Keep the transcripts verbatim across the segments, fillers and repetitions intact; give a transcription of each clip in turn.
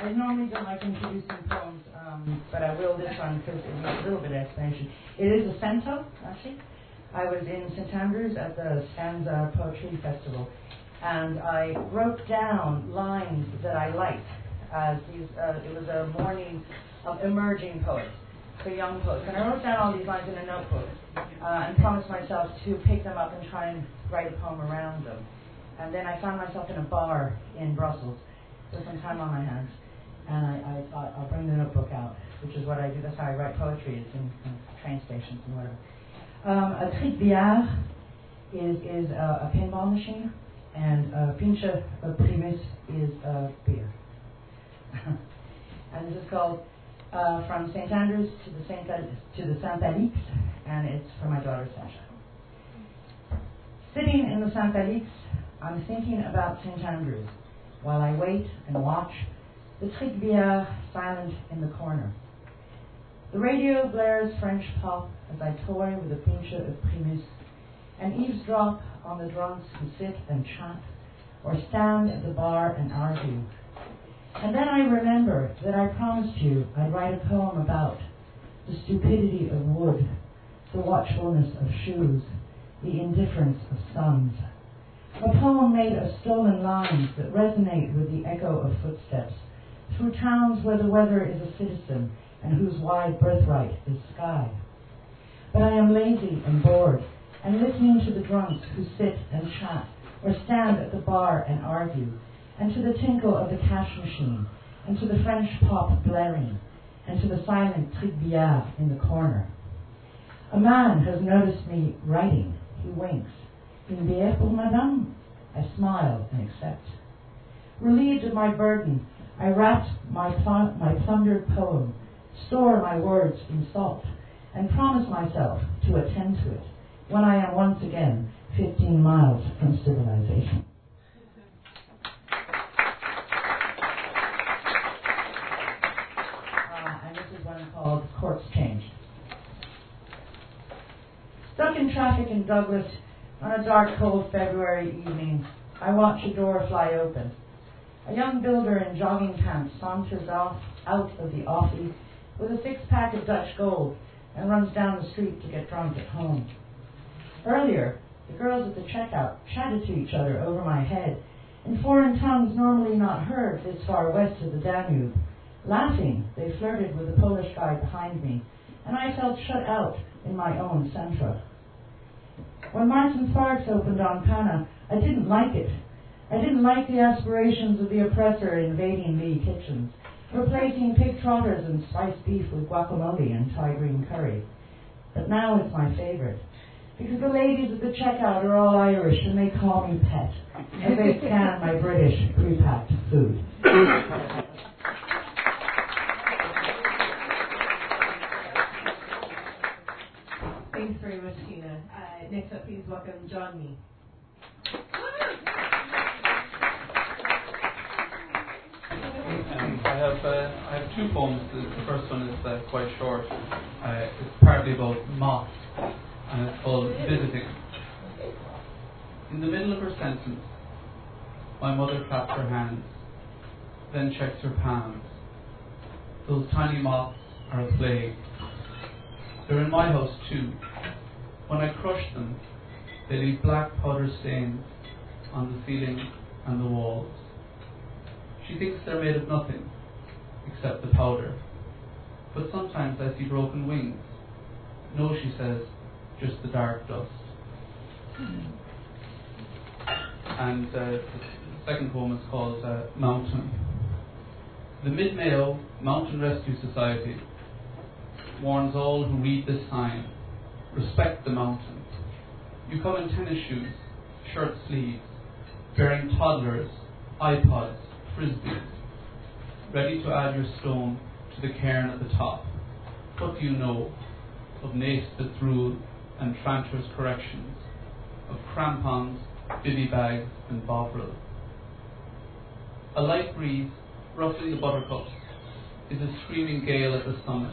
I normally don't like introducing poems, um, but I will this one because it needs a little bit of explanation. It is a cento, actually. I was in Saint Andrews at the Stanza Poetry Festival, and I wrote down lines that I liked. As these, uh, it was a morning of emerging poets, so young poets. And I wrote down all these lines in a notebook uh, and promised myself to pick them up and try and write a poem around them. And then I found myself in a bar in Brussels with some time on my hands, and I, I thought I'll bring the notebook out, which is what I do. That's how I write poetry. It's in, in train stations and whatever. Um, a trick billard is is a, a pinball machine, and a pinche a primus is a beer. And this is called uh, From Saint Andrews to the Saint to the Saint Alix, and it's for my daughter Sasha. Sitting in the Saint Alix, I'm thinking about Saint Andrews while I wait and watch the trick billard silent in the corner. The radio blares French pop as I toy with a pinche of primus and eavesdrop on the drunks who sit and chat or stand at the bar and argue. And then I remember that I promised you I'd write a poem about the stupidity of wood, the watchfulness of shoes, the indifference of sons. A poem made of stolen lines that resonate with the echo of footsteps through towns where the weather is a citizen and whose wide birthright is sky. But I am lazy and bored, and listening to the drunks who sit and chat or stand at the bar and argue, and to the tinkle of the cash machine, and to the French pop blaring, and to the silent trick billard in the corner. A man has noticed me writing. He winks. Une bière pour madame? I smile and accept. Relieved of my burden, I wrap my, pl- my plundered poem, store my words in salt, and promise myself to attend to it when I am once again fifteen miles from civilization. Called Courts Changed. Stuck in traffic in Douglas on a dark, cold February evening, I watch a door fly open. A young builder in jogging pants saunters off out of the offie with a six-pack of Dutch Gold and runs down the street to get drunk at home. Earlier, the girls at the checkout chatted to each other over my head in foreign tongues normally not heard this far west of the Danube. Laughing, they flirted with the Polish guy behind me, and I felt shut out in my own centre. When Martin Sparks opened on Pana, I didn't like it. I didn't like the aspirations of the oppressor invading Lee kitchens, replacing pig trotters and spiced beef with guacamole and Thai green curry. But now it's my favorite, because the ladies at the checkout are all Irish and they call me Pet, as they scan my British pre-packed food. Thanks very much, Tina. Uh, next up, please welcome John Mee. Um, I have uh, I have two poems. The, the first one is uh, quite short. Uh, it's partly about moths, and it's called Visiting. In the middle of her sentence, my mother claps her hands, then checks her palms. Those tiny moths are a plague. They're in my house too. When I crush them, they leave black powder stains on the ceiling and the walls. She thinks they're made of nothing, except the powder. But sometimes I see broken wings. No, she says, just the dark dust. And uh, the second poem is called uh, Mountain. The Mid-Mayo Mountain Rescue Society warns all who read this sign, respect the mountain. You come in tennis shoes, shirt sleeves, bearing toddlers, iPods, frisbees, ready to add your stone to the cairn at the top. What do you know of Naismith's rule and Tranter's corrections, of crampons, bibby bags, and bovril? A light breeze, ruffling the buttercups, is a screaming gale at the summit.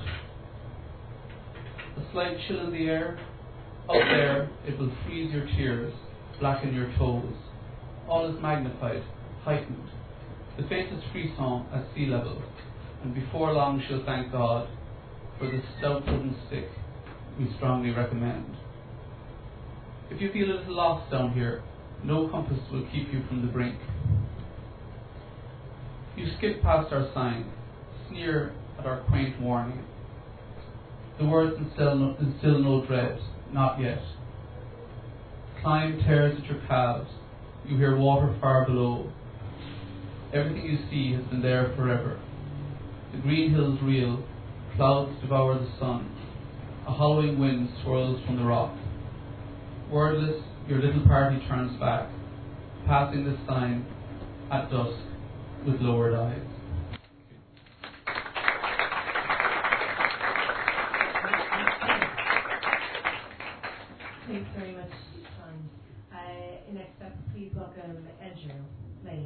A slight chill in the air. Up there, it will freeze your tears, blacken your toes. All is magnified, heightened. the faintest frisson at sea level, and before long she'll thank God for the stout wooden stick we strongly recommend. If you feel a little lost down here, no compass will keep you from the brink. You skip past our sign, sneer at our quaint warning. The words instill no, instill no dread, not yet. Climb tears at your calves, you hear water far below. Everything you see has been there forever. The green hills reel, clouds devour the sun, a hollowing wind swirls from the rock. Wordless, your little party turns back, passing the sign at dusk with lowered eyes. Thanks very much, Sean. Uh, next up, please welcome Andrew Lane.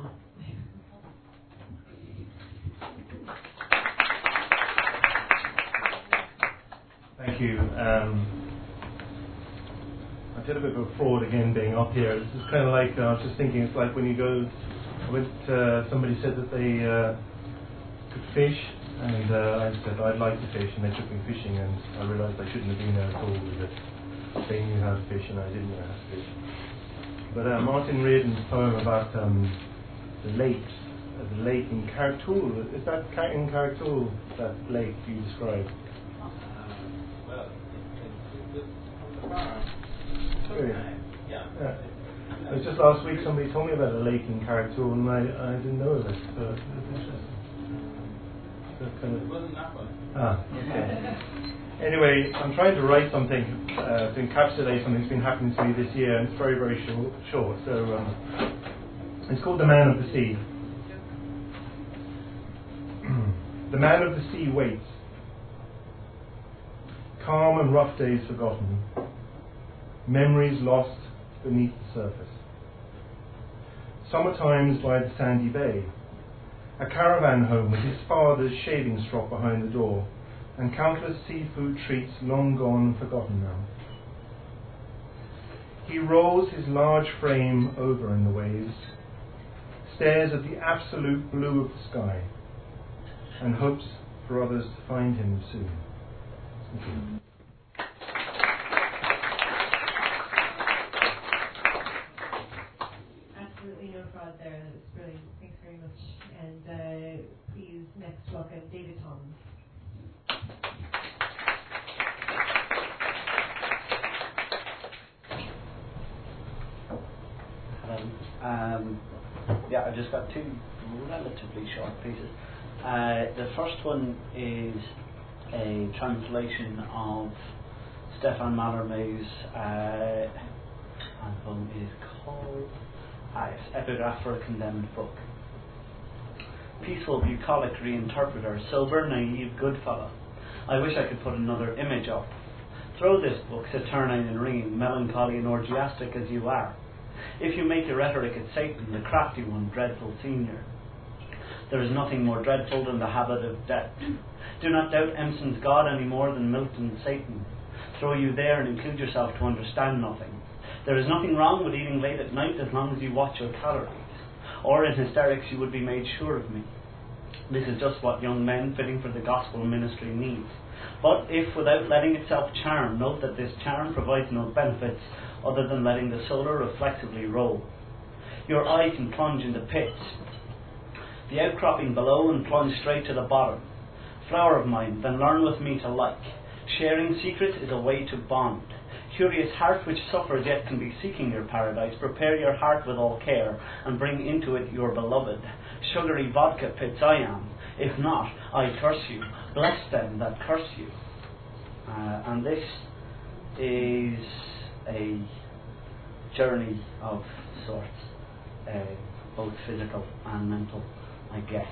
Thank you. Um, I did a bit of a fraud again being up here. This is kind of like, uh, I was just thinking, it's like when you go, I went, uh, somebody said that they uh, could fish, and uh, I said I'd like to fish, and they took me fishing, and I realised I shouldn't have been there at all, because they knew how to fish and I didn't know how to fish. But uh, Martin Reardon's poem about um, the lakes, uh, the lake in Cartool, is that Car- in Cartool, that lake you described? Well, it's, it's on the farm. Really? Yeah. Yeah. It was just last week somebody told me about a lake in Cartool and I, I didn't know of it, so it's interesting. So kind of It wasn't that one. ah, okay. Anyway, I'm trying to write something uh, to encapsulate something that's been happening to me this year, and it's very, very short. short. So um, it's called The Man of the Sea. The man of the sea waits. Calm and rough days forgotten. Memories lost beneath the surface. Summer times by the sandy bay. A caravan home with his father's shaving strop behind the door, and countless seafood treats long gone and forgotten now. He rolls his large frame over in the waves, stares at the absolute blue of the sky, and hopes for others to find him soon. Thank you. Absolutely no fraud there. That was brilliant. Thanks very much. And uh, please next welcome David Thomas. Hello. Um, yeah, I just got two relatively short pieces. Uh, the first one is a translation of Stefan Mallarmé's uh, album is called uh, Epigraph for a Condemned Book. Peaceful, bucolic reinterpreter, sober, naive, good fellow. I wish I could put another image up. Throw this book, saturnine and ringing, melancholy and orgiastic as you are. If you make your rhetoric at Satan, the crafty one, dreadful senior. There is nothing more dreadful than the habit of death. Do not doubt Empson's God any more than Milton's Satan. Throw you there and include yourself to understand nothing. There is nothing wrong with eating late at night as long as you watch your calories. Or in hysterics you would be made sure of me. This is just what young men fitting for the gospel ministry need. But if, without letting itself charm, note that this charm provides no benefits other than letting the solar reflexively roll. Your eye can plunge into pits, the outcropping below, and plunge straight to the bottom. Flower of mine, then learn with me to like. Sharing secrets is a way to bond. Curious heart which suffers yet can be seeking your paradise. Prepare your heart with all care and bring into it your beloved. Sugary vodka pits I am. If not, I curse you. Bless them that curse you. Uh, and this is a journey of sorts, uh, both physical and mental, I guess.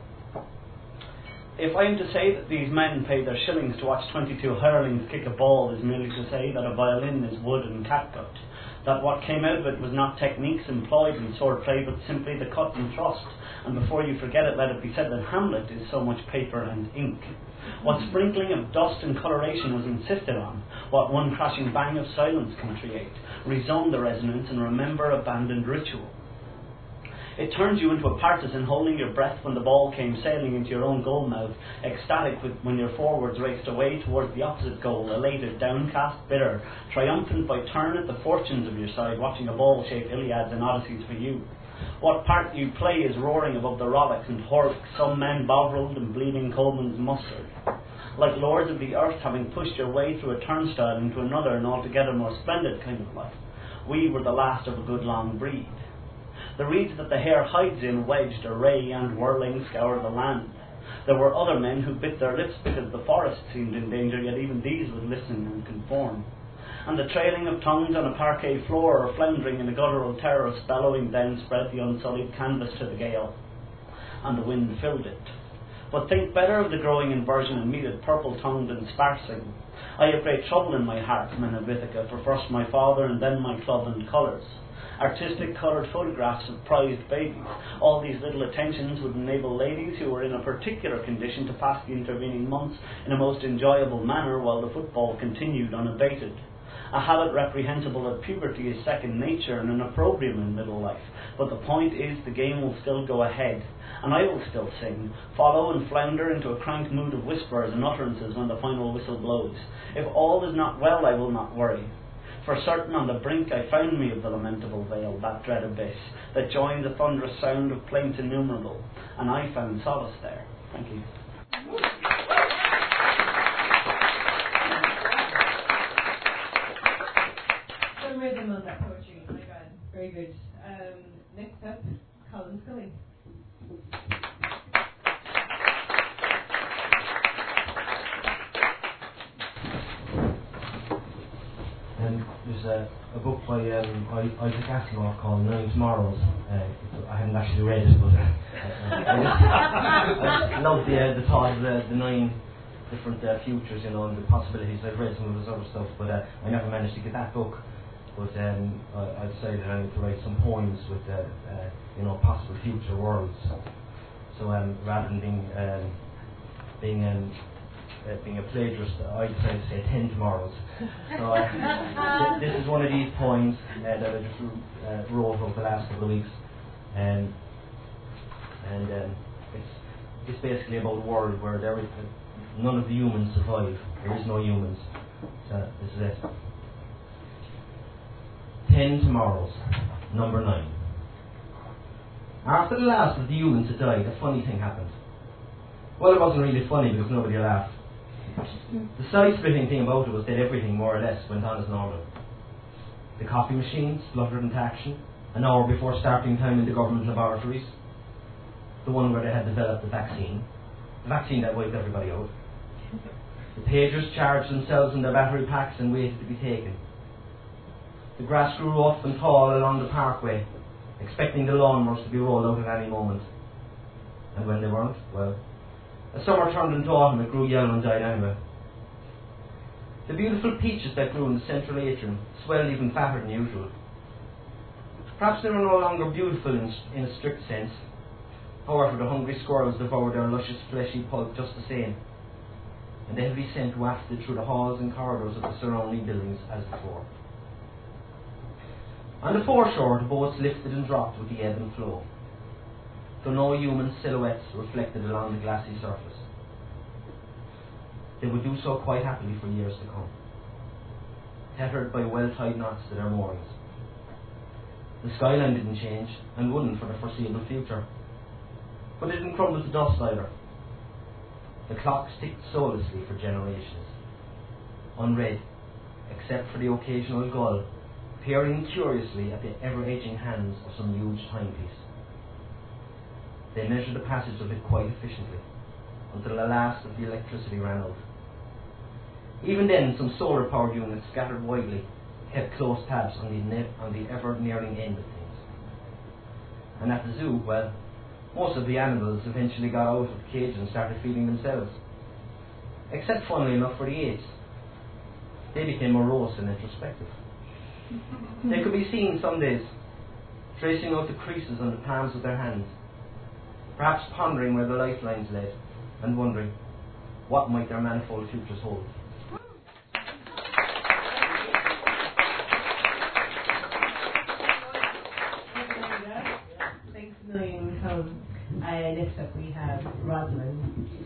If I am to say that these men paid their shillings to watch twenty-two hurlings kick a ball is merely to say that a violin is wood and catgut, that what came out of it was not techniques employed in sword play but simply the cut and thrust, and before you forget it let it be said that Hamlet is so much paper and ink. What sprinkling of dust and coloration was insisted on, what one crashing bang of silence can create, resound the resonance and remember abandoned ritual. It turned you into a partisan holding your breath when the ball came sailing into your own goal mouth, ecstatic with, when your forwards raced away towards the opposite goal, elated, downcast, bitter, triumphant by turn at the fortunes of your side, watching a ball-shaped Iliads and Odysseys for you. What part you play is roaring above the Roddick's and Horrocks, some men Bovrilled and bleeding Coleman's mustard. Like lords of the earth, having pushed your way through a turnstile into another and altogether more splendid kind of life, we were the last of a good long breed. The reeds that the hare hides in wedged array and whirling scour the land. There were other men who bit their lips because the forest seemed in danger, yet even these would listen and conform. And the trailing of tongues on a parquet floor or floundering in a guttural terrace bellowing then spread the unsullied canvas to the gale, and the wind filled it. But think better of the growing inversion and meet it purple-tongued and sparsing. I have great trouble in my heart, men of Ithaca, for first my father and then my club and colours. Artistic coloured photographs of prized babies. All these little attentions would enable ladies who were in a particular condition to pass the intervening months in a most enjoyable manner while the football continued unabated. A habit reprehensible at puberty is second nature and an opprobrium in middle life, but the point is the game will still go ahead, and I will still sing, follow and flounder into a crank mood of whispers and utterances when the final whistle blows. If all is not well, I will not worry. For certain on the brink I found me of the lamentable vale, that dread abyss, that joined the thunderous sound of plaints innumerable, and I found solace there. Thank you. Some rhythm on that poetry, my God, very good. Um, next up, Colin Scully. And there's a, a book by um, Isaac Asimov called Nine Tomorrows. Uh, I haven't actually read it, but uh, I, I love the, uh, the thought of the, the nine different uh, futures, you know, and the possibilities. I've read some of his other stuff, but uh, I never managed to get that book. But um, I, I decided I need to write some poems with, uh, uh, you know, possible future worlds. So um, rather than being um, being um, Uh, being a plagiarist, I decided to say ten tomorrows. So uh, th- this is one of these poems uh, that I just uh, wrote over the last couple of weeks, um, and um, it's it's basically about a world where there is uh, none of the humans survive. There is no humans. So this is it. Ten tomorrows, number nine. After the last of the humans had died, a funny thing happened. Well, it wasn't really funny because nobody laughed. The side-splitting thing about it was that everything, more or less, went on as normal. The coffee machine spluttered into action an hour before starting time in the government laboratories. The one where they had developed the vaccine. The vaccine that wiped everybody out. The pagers charged themselves in their battery packs and waited to be taken. The grass grew rough and tall along the parkway, expecting the lawnmowers to be rolled out at any moment. And when they weren't, well, as summer turned into autumn, it grew yellow and died anyway. The beautiful peaches that grew in the central atrium swelled even fatter than usual. Perhaps they were no longer beautiful in, in a strict sense. However, the hungry squirrels devoured their luscious fleshy pulp just the same, and the heavy scent wafted through the halls and corridors of the surrounding buildings as before. On the foreshore, the boats lifted and dropped with the ebb and flow, though no human silhouettes reflected along the glassy surface. They would do so quite happily for years to come, tethered by well-tied knots to their moorings. The skyline didn't change, and wouldn't for the foreseeable future, but it didn't crumble to dust either. The clocks ticked soullessly for generations, unread, except for the occasional gull peering curiously at the ever-aging hands of some huge timepiece. They measured the passage of it quite efficiently, until the last of the electricity ran out. Even then, some solar-powered units scattered widely kept close tabs on the, ne- on the ever-nearing end of things. And at the zoo, well, most of the animals eventually got out of the cage and started feeding themselves. Except, funnily enough, for the apes. They became morose and introspective. They could be seen some days, tracing out the creases on the palms of their hands, perhaps pondering where the lifelines led, and wondering what might their manifold futures hold. Thanks a Uh, next up we have Rosalind.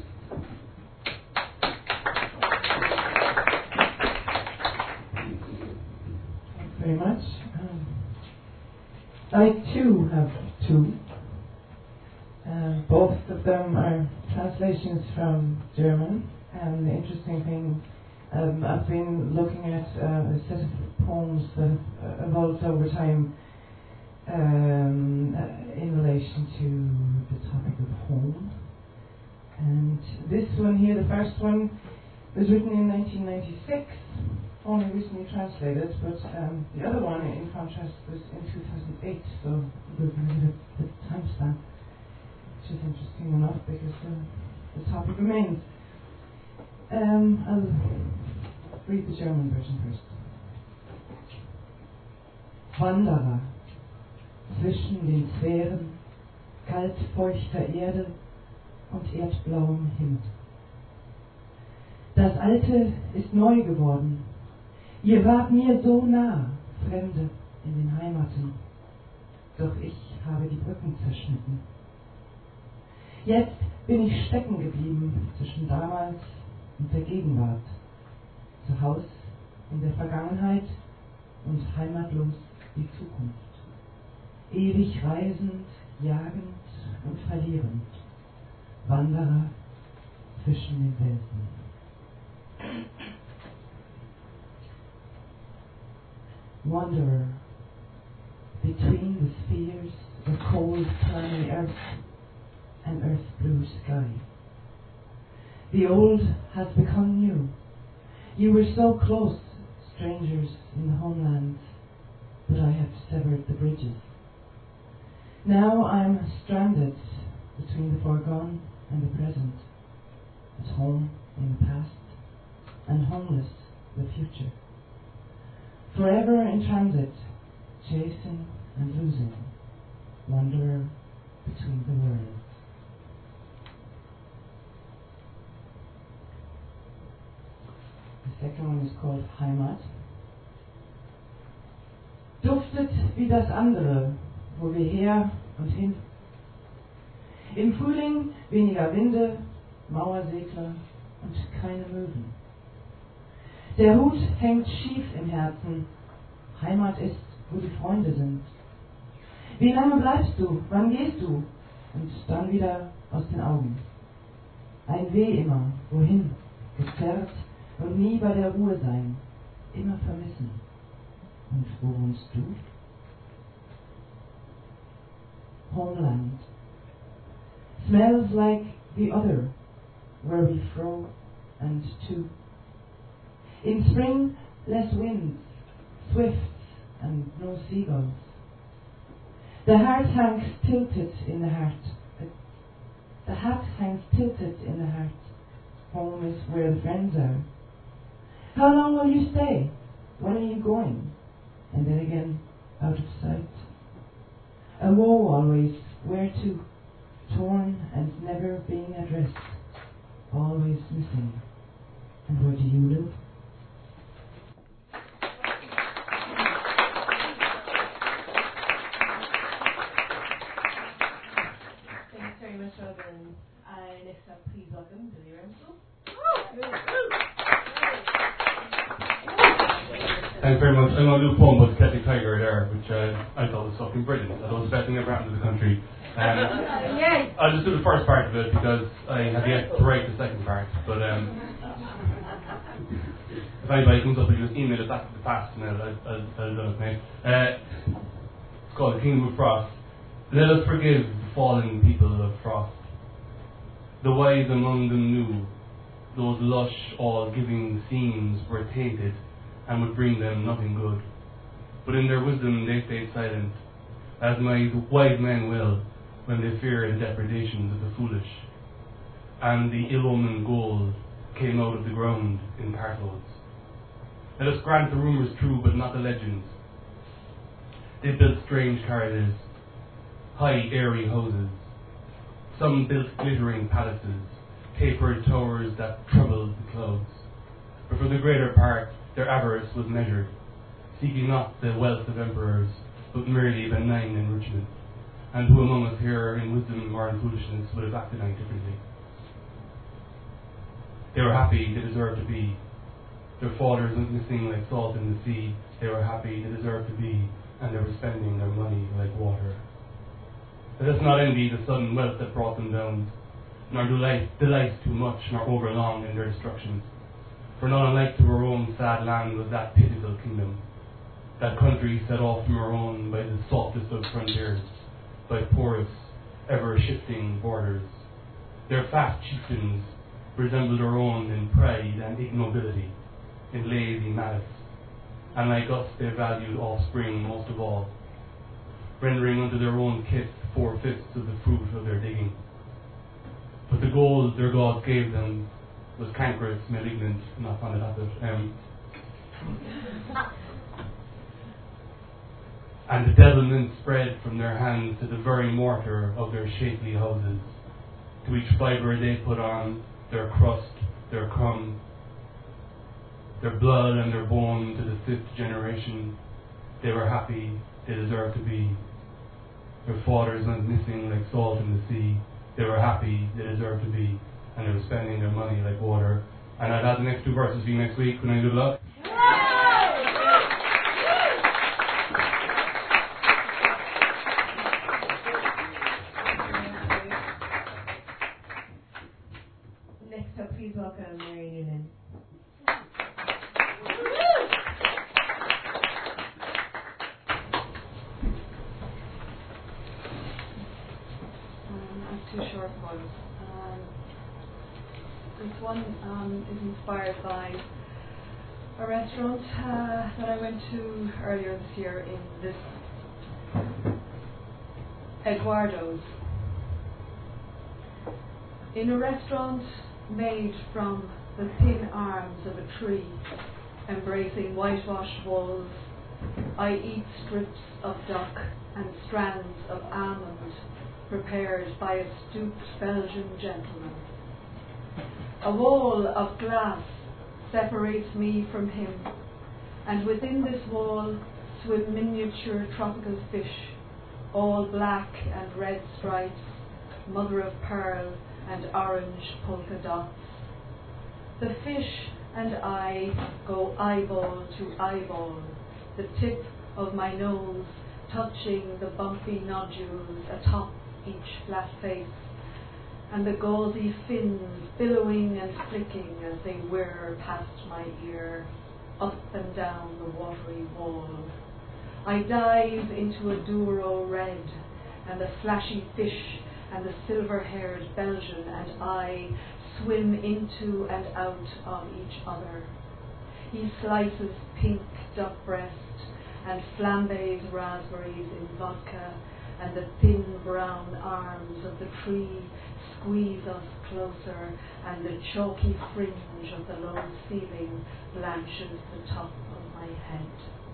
Thanks very much. Um, I too have two. Uh, both of them are translations from German, and the interesting thing, um, I've been looking at uh, a set of poems that have uh, evolved over time um, uh, in relation to the topic of home. And this one here, the first one, was written in nineteen ninety-six, only recently translated, but um, the other one, in contrast, was in two thousand eight, so there's a bit of a time span, which is interesting enough because uh, the topic remains. Um, I'll read the German version first. Wanderer zwischen den Sphären kaltfeuchter Erde und erdblauem Himmel. Das Alte ist neu geworden. Ihr wart mir so nah, Fremde in den Heimaten. Doch ich habe die Brücken zerschnitten. Jetzt bin ich stecken geblieben zwischen damals und der Gegenwart. Zu Haus in der Vergangenheit und heimatlos die Zukunft. Ewig reisend, jagend und verlierend. Wanderer zwischen den Welten. Wanderer between the spheres of cold clammy earth and earth's blue sky. The old has become new. You were so close, strangers in the homeland, but I have severed the bridges. Now I'm stranded between the foregone and the present, at home in the past, and homeless the future. Forever in transit, chasing and losing, wanderer between the worlds. The second one is called Heimat. Duftet wie das andere, wo wir her und hin. Im Frühling weniger Winde, Mauersegler und keine Möwen. Der Hut hängt schief im Herzen. Heimat ist, wo die Freunde sind. Wie lange bleibst du? Wann gehst du? Und dann wieder aus den Augen. Ein Weh immer, wohin? Gezerrt und nie bei der Ruhe sein. Immer vermissen. Und wo wohnst du? Homeland. Smells like the other, where we fro and to. In spring, less winds, swifts, and no seagulls. The heart hangs tilted in the heart. The hat hangs tilted in the heart. Home is where the friends are. How long will you stay? When are you going? And then again, out of sight. A woe always, where to? Torn and never being addressed. Always missing. And where do you live? Thanks very much, Robin. Uh, next up, please welcome Billy Ramsel. Thanks very much. I'm going to do a poem about the Celtic Tiger there, which uh, I thought was fucking brilliant. I thought it was the best thing ever happened to the country. Um, Yay! I'll just do the first part of it because I have yet to write the second part. But um, if anybody comes up and just email it back to the past, and I'll, I'll, I'll do it, mate. Uh, it's called The Kingdom of Frost. Let us forgive the fallen people of Frost. The wise among them knew those lush, all-giving scenes were tainted and would bring them nothing good. But in their wisdom they stayed silent, as my wise men will, when they fear the depredations of the foolish. And the ill-omened gold came out of the ground in cartloads. Let us grant the rumours true, but not the legends. They built strange carriages, high airy houses. Some built glittering palaces, tapered towers that troubled the clouds. But for the greater part, their avarice was measured, seeking not the wealth of emperors, but merely benign enrichment. and who among us here in wisdom or in foolishness would have acted any differently? They were happy, they deserved to be. Their fathers went missing like salt in the sea. They were happy, they deserved to be, and they were spending their money like water. Let us not envy the sudden wealth that brought them down, nor delight, delight too much, nor overlong in their destructions. For not unlike to our own sad land was that pitiful kingdom, that country set off from our own by the softest of frontiers, by porous, ever-shifting borders. Their fat chieftains resembled our own in pride and ignobility, in lazy malice, and like us they valued offspring most of all, rendering unto their own kith four-fifths of the fruit of their digging. But the gold their gods gave them was cankerous, malignant, not found at it, um, and the devilment spread from their hands to the very mortar of their shapely houses. To each fibre they put on their crust, their crumb, their blood and their bone to the fifth generation. They were happy, they deserved to be. Their fathers went missing like salt in the sea. They were happy, they deserved to be, and they were spending their money like water. And I'll have the next two verses for you next week when I do luck. Next up, please welcome Mary Noonan. Two short ones. Um, this one um, is inspired by a restaurant uh, that I went to earlier this year in this Eduardo's. In a restaurant made from the thin arms of a tree, embracing whitewashed walls, I eat strips of duck and strands of almond prepared by a stooped Belgian gentleman. A wall of glass separates me from him, and within this wall swim miniature tropical fish, all black and red stripes, mother of pearl and orange polka dots. The fish and I go eyeball to eyeball, the tip of my nose touching the bumpy nodules atop each flat face, and the gauzy fins billowing and flicking as they whir past my ear, up and down the watery wall. I dive into a Douro red, and the flashy fish and the silver-haired Belgian and I swim into and out of each other. He slices pink duck breast and flambés raspberries in vodka, and the thin brown arms of the tree squeeze us closer, and the chalky fringe of the low ceiling blanches the top of my head.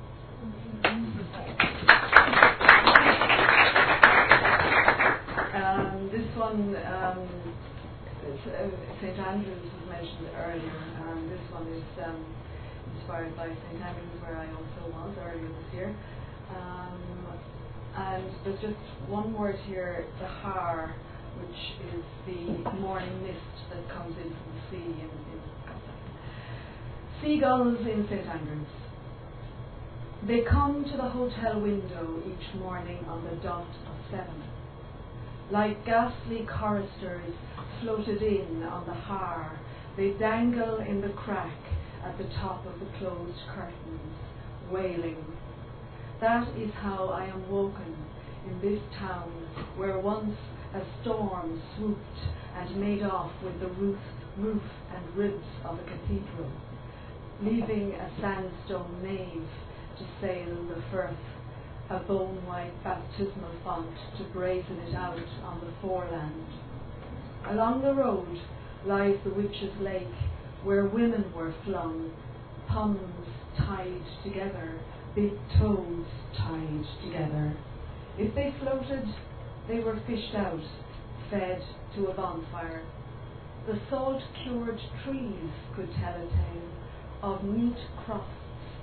Um, this one, um, uh, Saint Andrews was mentioned earlier. Um, this one is um, inspired by Saint Andrews, where I also was earlier this year. Um, And there's just one word here, the har, which is the morning mist that comes in from the sea. In, in Seagulls in Saint Andrews. They come to the hotel window each morning on the dot of seven. Like ghastly choristers floated in on the har, they dangle in the crack at the top of the closed curtains, wailing. That is how I am woken in this town, where once a storm swooped and made off with the roof, roof and ribs of a cathedral, leaving a sandstone nave to sail the Firth, a bone-white baptismal font to brazen it out on the foreland. Along the road lies the Witches' Lake, where women were flung, puns tied together, big toes tied together. If they floated, they were fished out, fed to a bonfire. The salt-cured trees could tell a tale of neat crusts,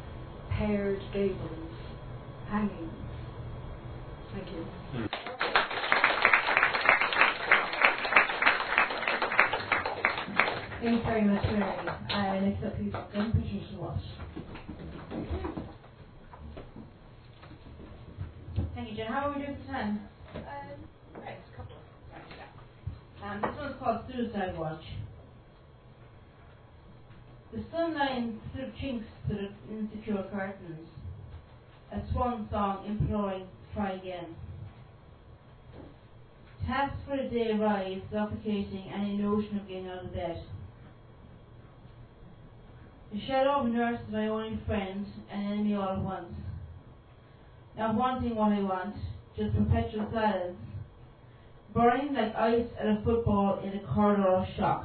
paired gables, hangings. Thank you. Thanks very much, Mary. Uh, next up, please welcome Patricia Walsh. Thank you, Jen. How are we doing for time? Um, right, a couple of right, yeah. Um, this one's called Suicide Watch. The sunlight through chinks to the insecure curtains. A swan song imploring, try again. Tasks for the day rise, suffocating any notion of getting out of bed. The shadow of nurse is my only friend, an enemy all at once. Not wanting what I want, just perpetual silence. Burning like ice at a football in a corridor of shock.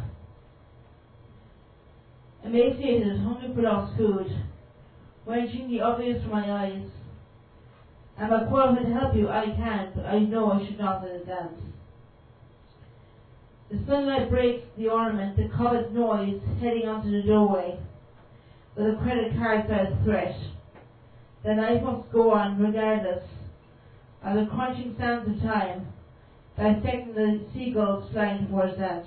Emaciated, hungry for lost food, wrenching the obvious from my eyes. Am I qualified to help you? I can, but I know I should not let it dance. The sunlight breaks the ornament, the covet noise heading onto the doorway, with a credit card says threat. The night must go on regardless of the crunching sounds of time, dissecting the seagulls flying towards that.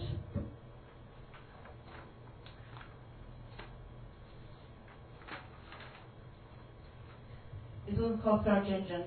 This one's called Search Engine.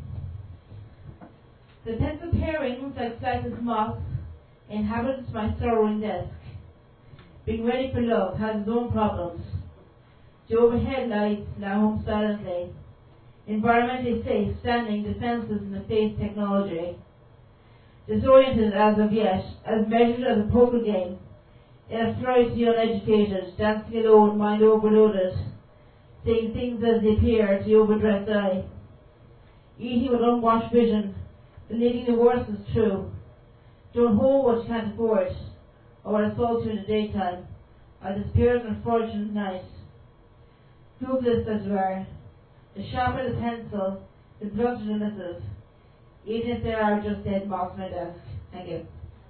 The pencil pairings like flightless moths inhabits my sorrowing desk. Being ready for love has its own problems. The overhead lights lie home silently. Environmentally safe, standing defenseless in the face of technology. Disoriented as of yet, as measured as a poker game. In a flurry to the uneducated, dancing alone, mind overloaded. Seeing things as they appear to the overdressed eye. Eating with unwashed vision, believing the worst is true. Don't hold what you can't afford, or what assaults you in the daytime, or disappear in a fortunate night. Googless as you are, the sharper the pencil, the blunter the missive, even if they are just dead marks on my desk. Thank you.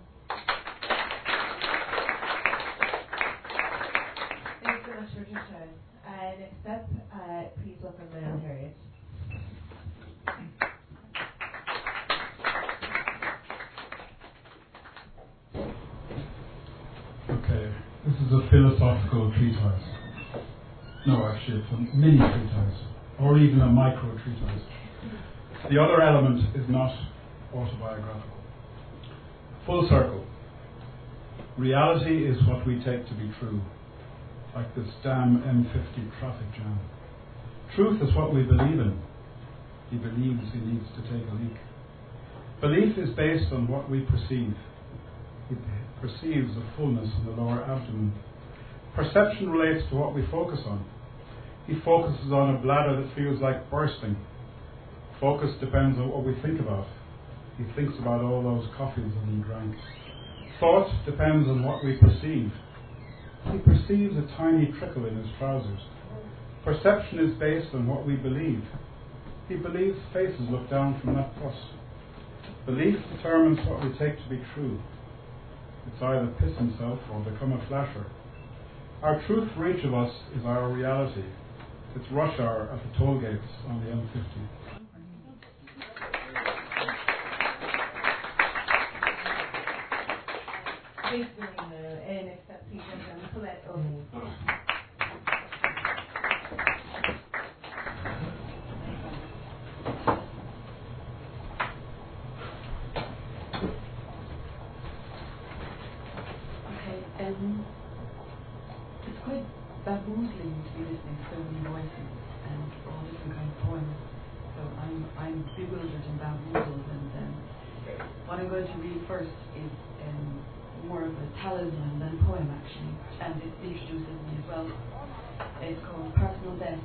Thanks so much, Patricia. Uh, next up, uh, please welcome Madam Harriet. Okay, this is a philosophical treatise. No, actually, it's a mini treatise, or even a micro treatise. The other element is not autobiographical. Full circle. Reality is what we take to be true, like this damn M fifty traffic jam. Truth is what we believe in. He believes he needs to take a leak. Belief is based on what we perceive. He perceives a fullness in the lower abdomen. Perception relates to what we focus on. He focuses on a bladder that feels like bursting. Focus depends on what we think about. He thinks about all those coffees that he drank. Thought depends on what we perceive. He perceives a tiny trickle in his trousers. Perception is based on what we believe. He believes faces look down from that bus. Belief determines what we take to be true. It's either piss himself or become a flasher. Our truth for each of us is our reality. It's rush hour at the toll gates on the M fifty. Thanks, Marina. And next up, please welcome Colette Owen. Um, it's quite bamboozling to be listening to so many voices and all different kinds of poems. So I'm I'm bewildered and bamboozled. And um, what I'm going to read first is um, more of a talisman than poem actually, and it introduces me as well. It's called Personal Best.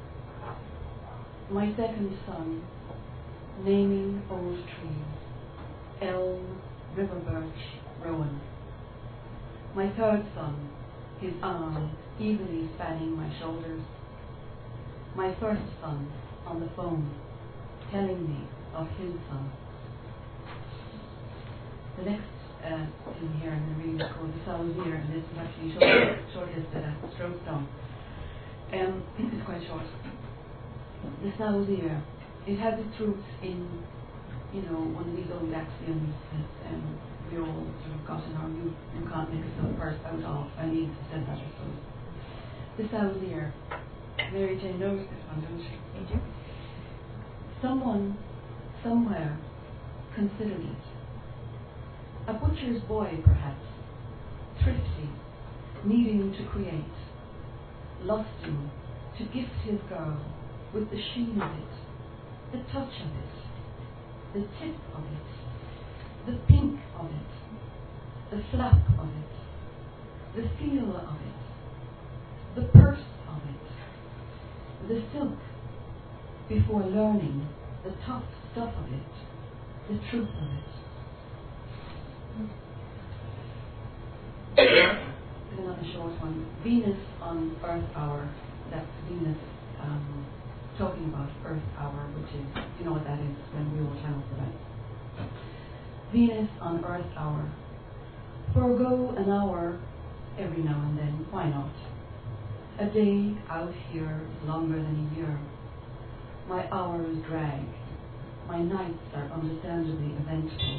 My second son, naming old trees, elm, river birch, rowan. My third son, his arm easily spanning my shoulders. My first son, on the phone, telling me of his son. The next uh, thing here in the reading is called The Salzier, and this is actually short, shortlisted at Strokestown. Um, it's quite short. The Salzier, it has its roots in, you know, one of these old axioms that um, we all sort of got in our youth, you can't make a silk purse out of. I need to said that, I suppose. This owl here, Mary Jane knows this one, don't she? I do. Someone, somewhere, considered it. A butcher's boy, perhaps, thrifty, needing to create, lusting to gift his girl with the sheen of it, the touch of it, the tip of it, the pink of it, the flap of it, the feel of it, the purse of it, the silk, before learning the tough stuff of it, the truth of it. Another short one. Venus on Earth Hour. That's Venus um, talking about Earth Hour, which is, you know what that is, when we all tell us about. Venus on Earth Hour. Forgo an hour every now and then, why not? A day out here is longer than a year. My hours drag. My nights are understandably eventful.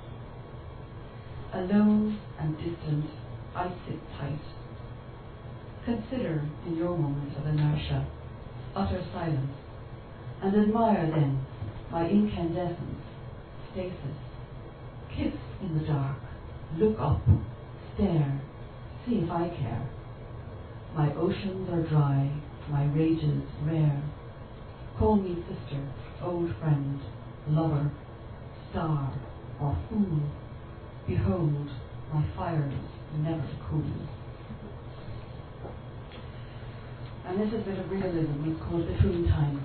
Alone and distant, I sit tight. Consider in your moment of inertia, utter silence, and admire then my incandescence, stasis. Kiss in the dark, look up, stare, see if I care. My oceans are dry, my rages rare. Call me sister, old friend, lover, star, or fool. Behold, my fires never cool. And this is a bit of realism. It's called Between Times.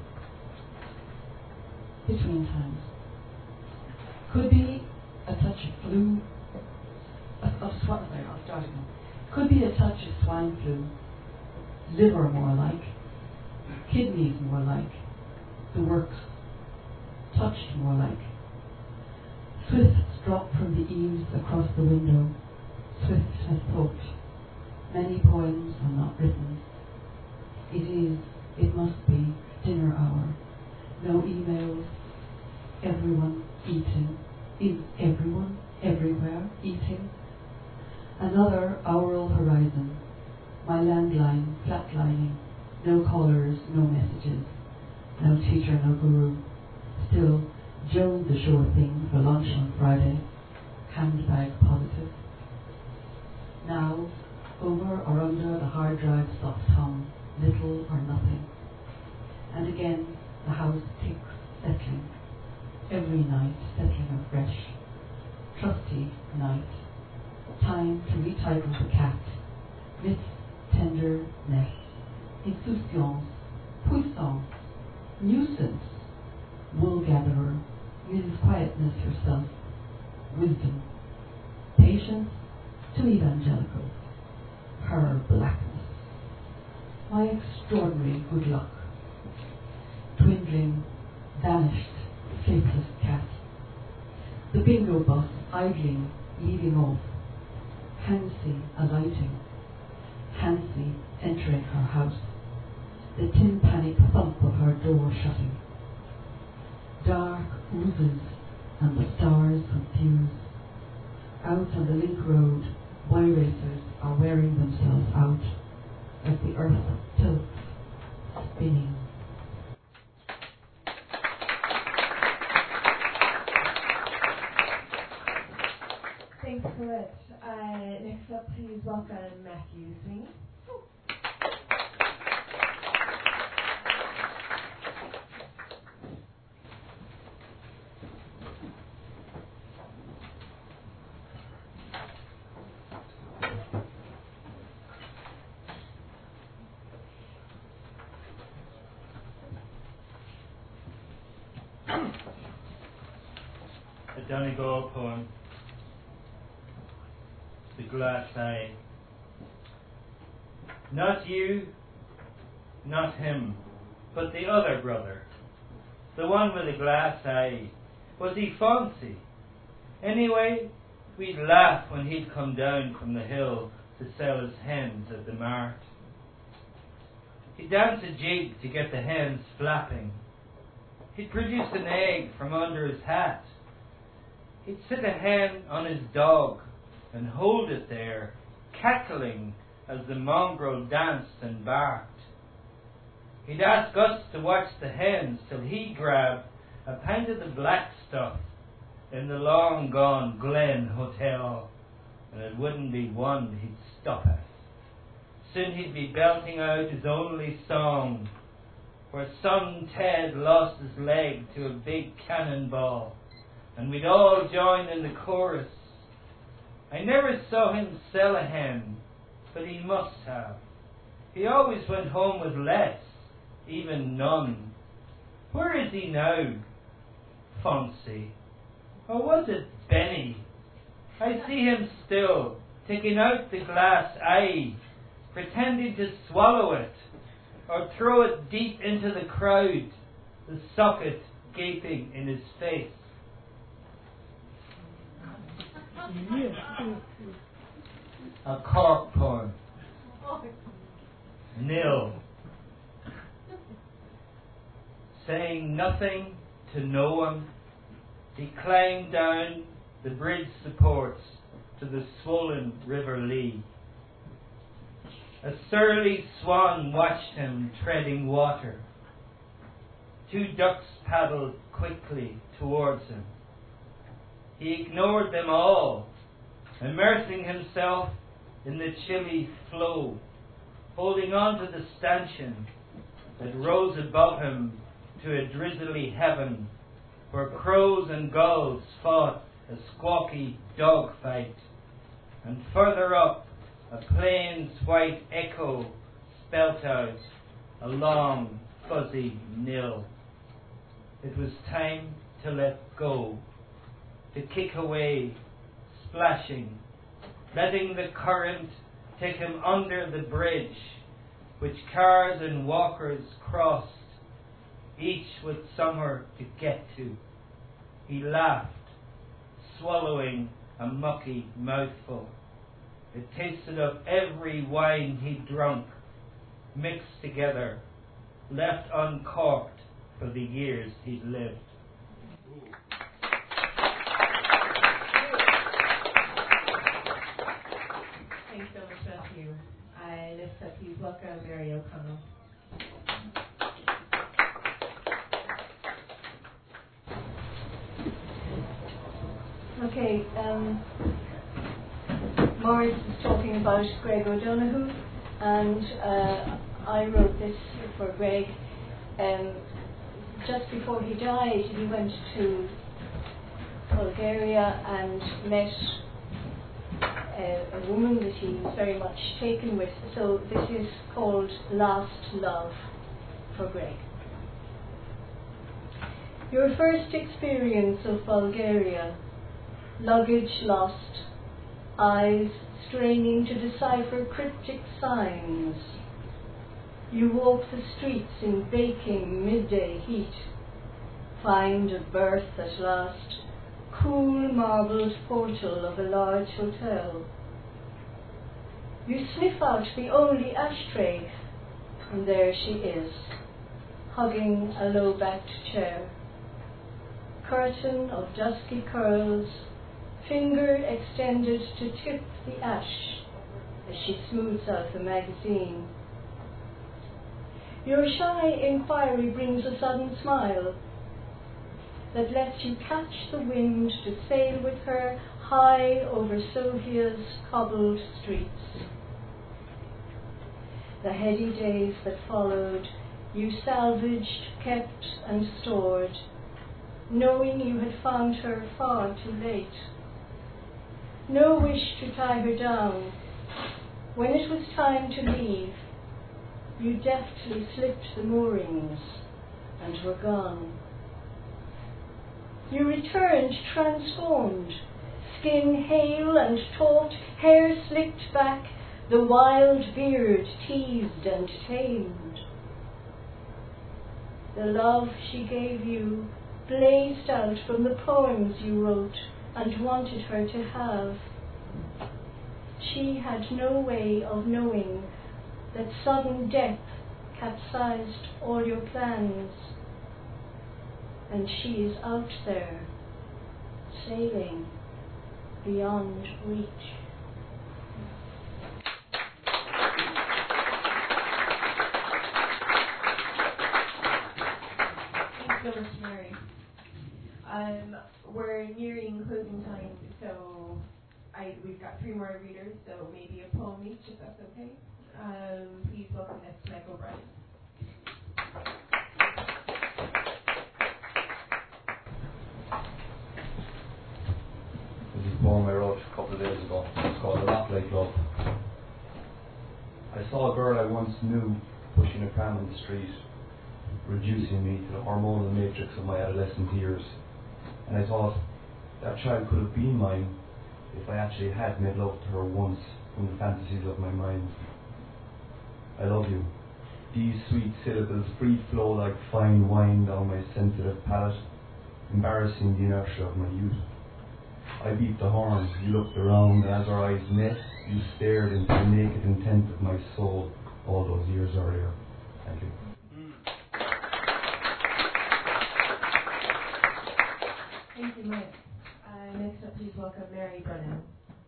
Between Times. Could be a touch of flu. Of, of swan, sorry, I'll start again. Could be a touch of swine flu. Liver more like. Kidneys more like. The works. Touched more like. Swifts drop from the eaves across the window. Swift has thought. Many poems are not written. It is, it must be, dinner hour. No emails. Everyone eating. Is everyone, everywhere, eating? Another aural horizon. My landline flatlining. No callers, no messages. No teacher, no guru. Still, Joan the sure thing for lunch on Friday. Handbag positive. Now, over or under the hard drive soft hum, little or nothing. And again, the house ticks, settling. Every night, settling afresh. Trusty night. Time to retitle the cat. Miss Tender Nest. Insouciance. Puissance. Nuisance. Wool gatherer. Missus Quietness herself. Wisdom. Patience to evangelicals. Her blackness. My extraordinary good luck. Dwindling, vanished, faceless cat. The bingo bus idling, leaving off. Hansi alighting. Hansi entering her house. The tympanic thump of her door shutting. Dark oozes and the stars confused. Out on the link road, boy racers are wearing themselves out as the earth tilts, spinning. Thanks, Colette. Uh, next up, please welcome Matthew Sweeney. A Donegal poem. The glass eye. Not you, not him, but the other brother. The one with the glass eye. Was he fancy? Anyway, we'd laugh when he'd come down from the hill to sell his hens at the mart. He'd dance a jig to get the hens flapping. He'd produce an egg from under his hat. He'd sit a hen on his dog and hold it there, cackling as the mongrel danced and barked. He'd ask us to watch the hens till he'd grab a pint of the black stuff in the long-gone Glen Hotel, and it wouldn't be one he'd stop at. Soon he'd be belting out his only song, where son Ted lost his leg to a big cannonball, and we'd all join in the chorus. I never saw him sell a hen, but he must have. He always went home with less, even none. Where is he now? Fonzie. Or was it Benny? I see him still, taking out the glass eye, pretending to swallow it, or throw it deep into the crowd, the socket gaping in his face. A cork porn. Nil. Saying nothing to no one, he climbed down the bridge supports to the swollen River Lee. A surly swan watched him treading water. Two ducks paddled quickly towards him. He ignored them all, immersing himself in the chilly flow, holding on to the stanchion that rose above him to a drizzly heaven where crows and gulls fought a squawky dog fight, and further up a plain's white echo spelt out a long fuzzy nil. It was time to let go, to kick away, splashing, letting the current take him under the bridge which cars and walkers crossed, each with somewhere to get to. He laughed, swallowing a mucky mouthful. It tasted of every wine he'd drunk, mixed together, left uncorked for the years he'd lived. Thanks so much, Matthew. I let's uh, please welcome Mary O'Connell. Okay, um, Maurice was talking about Greg O'Donoghue, and uh, I wrote this for Greg. Um, just before he died, he went to Bulgaria and met a, a woman that he was very much taken with. So this is called Last Love for Greg. Your first experience of Bulgaria, luggage lost, eyes straining to decipher cryptic signs. You walk the streets in baking midday heat, find a berth at last, cool marbled portal of a large hotel. You sniff out the only ashtray, and there she is, hugging a low-backed chair. Curtain of dusky curls, finger extended to tip the ash as she smooths out the magazine. Your shy inquiry brings a sudden smile that lets you catch the wind to sail with her high over Sofia's cobbled streets. The heady days that followed, you salvaged, kept and stored, knowing you had found her far too late. No wish to tie her down. When it was time to leave, you deftly slipped the moorings and were gone. You returned transformed, skin hale and taut, hair slicked back, the wild beard teased and tamed. The love she gave you blazed out from the poems you wrote and wanted her to have. She had no way of knowing that sudden death capsized all your plans, and she is out there, sailing beyond reach. Thanks so much, Mary. Um, we're nearing closing time, so I, we've got three more readers, so maybe a poem each, if that's okay. Um, please welcome next Meg O'Brien. This is a poem I wrote a couple of days ago. It's called A Lot Like Love. I saw a girl I once knew pushing a pram in the street, reducing me to the hormonal matrix of my adolescent years. And I thought, that child could have been mine if I actually had made love to her once from the fantasies of my mind. I love you. These sweet syllables free flow like fine wine down my sensitive palate, embarrassing the inertia of my youth. I beat the horn, you looked around, and as our eyes met, you stared into the naked intent of my soul all those years earlier. Thank you. Thank you, Mike. Uh, next up, please welcome Mary Brennan.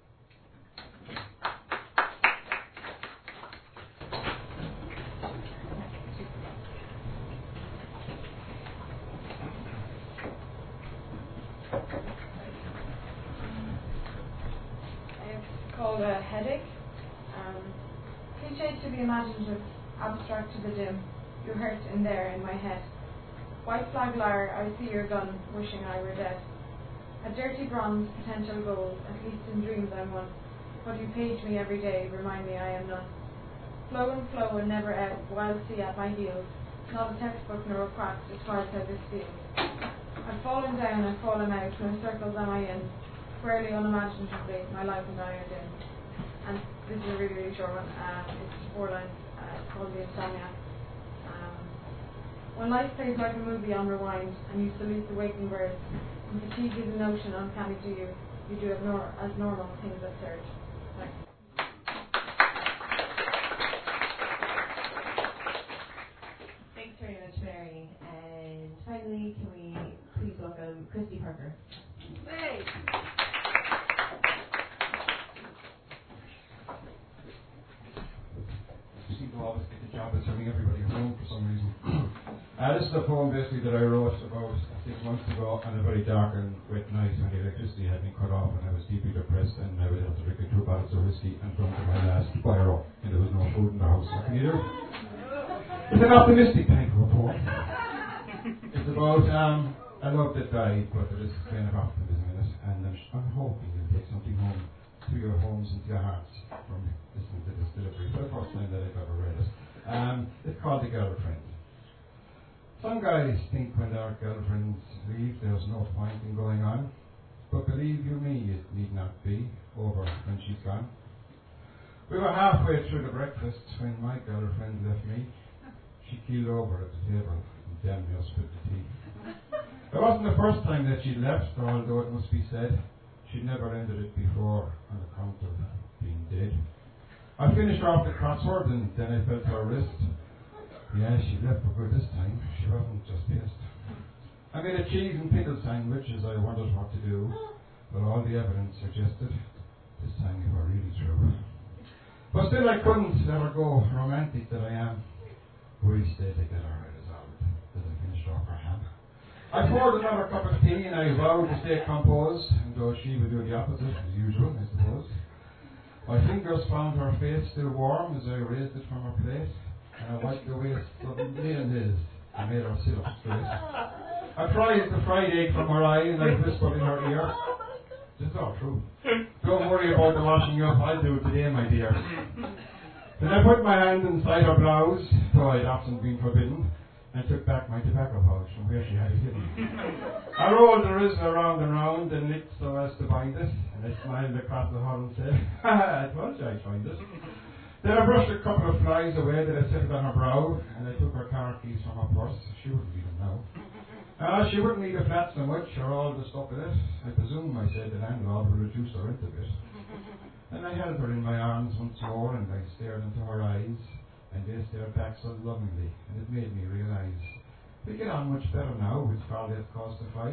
It's called a headache. Um, cliche to be imaginative, abstract to the dim. You hurt in there in my head. White flag liar, I see your gun, wishing I were dead. A dirty bronze, potential gold, at least in dreams I'm one. What you page me every day, remind me I am none. Flow and flow and never ebb, wild sea at my heels. Not a textbook nor a quack, as far as how this feels. I've fallen down, I've fallen out, no circles am I in. Squarely unimaginatively, my life and I are dim. And this is a really, really short one. Um, it's four lines. Uh, it's called The Insomniac. When life plays like a movie on rewind, and you salute the waking birds, and fatigue is a notion uncanny to you, you do abnor- as normal things absurd. Thanks. Thanks very much, Mary. And finally, can we please welcome Christy Parker. Hey! People always get the job of serving everybody home for some reason. uh, this is a poem basically that I wrote about six months ago on a very dark and wet night when the electricity had been cut off and I was deeply depressed and I was able to drink two bottles of whiskey and drunk to my last fire up and there was no food in the house either. It's an optimistic kind of a poem. It's about um, a love that died, but there is kind of optimism in it, and I'm, I'm hoping you'll take something home to your homes and to your hearts from listening to this delivery for the first time that I've ever read it. Um, it's called The Girlfriend. Some guys think when their girlfriends leave there's no point in going on, but believe you me, it need not be over when she's gone. We were halfway through the breakfast when my girlfriend left me. She keeled over at the table and damn near spilled the tea. It wasn't the first time that she left, although it must be said she'd never ended it before on account of being dead. I finished off the crossword and then I felt her wrist. Yeah, she left for good this time. She wasn't just pissed. I made a cheese and pickle sandwich as I wondered what to do, but all the evidence suggested this time we were really through. But still I couldn't let her go, romantic that I am. We'll stay together, I resolved, as I finished off her ham. I poured another cup of tea and I vowed to stay composed, and though she would do the opposite, as usual, I suppose. My fingers found her face still warm as I raised it from her plate, and I wiped away some mayonnaise and made her sit up straight. I pried the fried egg from her eye and I whispered in her ear, "This is all true. Don't worry about the washing up, I'll do it today, my dear." Then I put my hand inside her blouse, though I'd often been forbidden, and took back my tobacco pouch from where she had it hidden. I rolled the Rizzler round and round and licked so as to bind it, and I smiled across the hall and said, "Ha ha, I told you I'd find it." Then I brushed a couple of flies away that I settled on her brow, and I took her car keys from her purse. She wouldn't need them now. Ah, uh, she wouldn't need a flat so much, or all the stuff in it. I presume, I said, the landlord will reduce her rent a bit. Then I held her in my arms once more, and I stared into her eyes, and they stared back so lovingly, and it made me realise we get on much better now with far less cause to fight.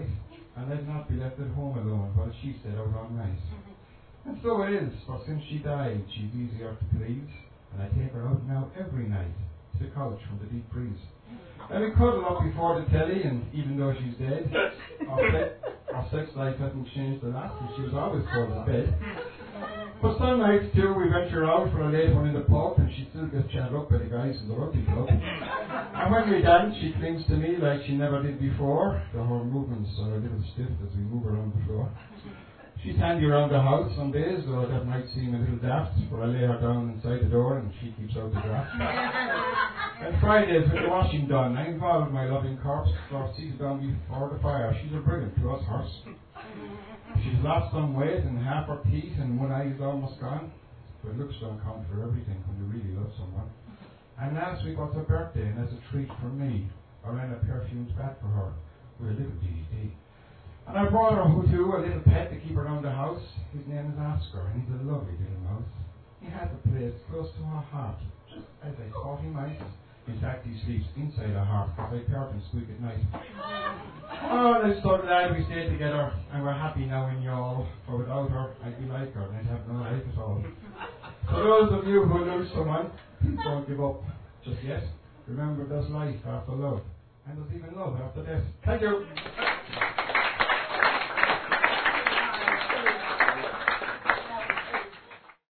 and I'd not be left at home alone while she stayed out all night. And so it is, for since she died, she's easier to please, and I take her out now every night to the couch from the deep breeze. And we cuddle up before the telly, and even though she's dead, our, se- our sex life hasn't changed a lot, and she was always cold in bed. But some nights too, we venture out for a late one in the pub, and she still gets chatted up by the guys in the rugby club. And when we dance, she clings to me like she never did before, though her movements are a little stiff as we move around the floor. She's handy around the house some days, though that might seem a little daft, for I lay her down inside the door and she keeps out the draft. And Fridays with the washing done, I involve my loving corpse, for seated down before the fire. She's a brilliant to us horse. She's lost some weight and half her teeth and one eye is almost gone, but looks don't count for everything when you really love someone. And last week was her birthday, and as a treat for me, I ran a perfumes back for her with a little D V D. And I brought her Hutu, a little pet to keep around the house. His name is Oscar, and he's a lovely little mouse. He has a place close to her heart, just as I thought he might. In fact, he sleeps inside her heart, because I purr and squeak at night. Oh, I'm so glad we stayed together, and we're happy now in y'all, for without her, I'd be like her, and I'd have no life at all. For those of you who lose someone, please don't give up just yet. Remember, there's life after love, and there's even love after death. Thank you.